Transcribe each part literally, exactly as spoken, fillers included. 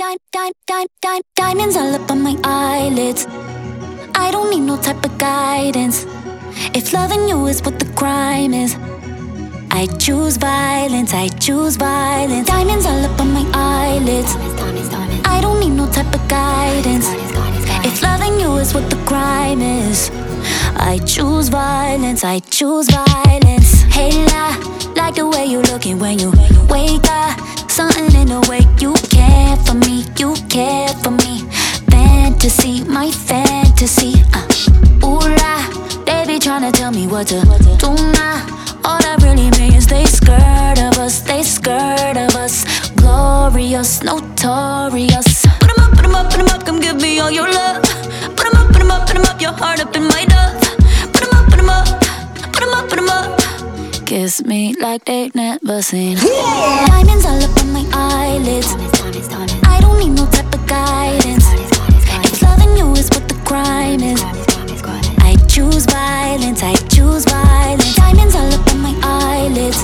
Di di di di diamonds all up on my eyelids. I don't need no type of guidance. If loving you is what the crime is, I choose violence, I choose violence. Diamonds all up on my eyelids. I don't need no type of guidance. If loving you is what the crime is, I choose violence, I choose violence. Hey la, like the way you looking when you wake up. Something in the way you care for me, you care for me. Fantasy, my fantasy. uh. Ooh la, they be tryna tell me what to do now. All that really means they scared of us, they scared of us. Glorious, notorious. Put 'em up, put 'em up, put 'em up, come give me all your love. Put 'em up, put 'em up, put 'em up, your heart up in my dove. Put 'em up, put 'em up, put 'em up, put 'em up. Kiss me like they've never seen. Diamonds all up on my eyelids. I don't need no type of guidance. If loving you is what the crime is, I choose violence, I choose violence. Diamonds all up on my eyelids.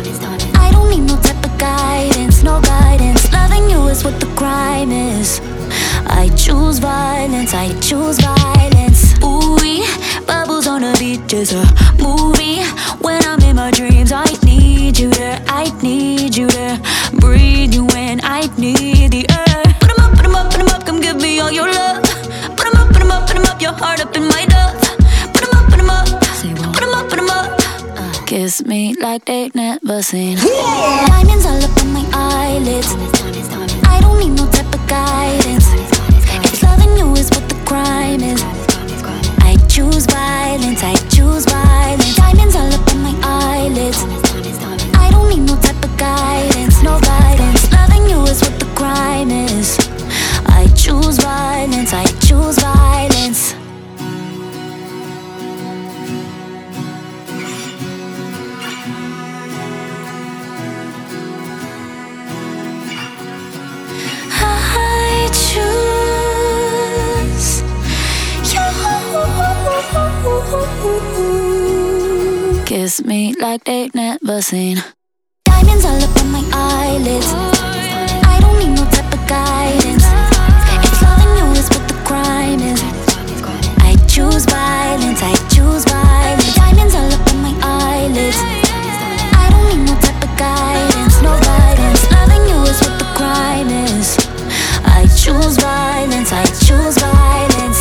I don't need no type of guidance, no guidance. Loving you is what the crime is, I choose violence, I choose violence. Ooh-wee, bubbles on the beach is a movie. When I'm in my dreams, I need you there, I need you there. Breathe you in, I need the air. Put 'em up, put 'em up, put 'em up, come give me all your love. Put 'em up, put 'em up, put 'em up, your heart up in my dove. Put 'em up, put 'em up, put 'em up, put 'em up. Kiss me like they've never seen. Diamonds all up on my eyelids. I don't need no type of guidance. If loving you is what the crime is, I choose violence, I choose violence. Diamonds all up on my eyelids. I don't need no type of guidance, no guidance. Loving you is what the crime is, I choose violence, I choose violence. I choose you. Kiss me like they've never seen. Diamonds all up on my eyelids. I don't need no type of guidance. If loving you is what the crime is, I choose violence, I choose violence. Diamonds all up on my eyelids. I don't need no type of guidance, no guidance. Loving you is what the crime is, I choose violence, I choose violence.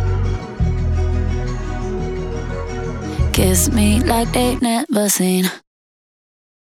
Kiss me like they've never seen.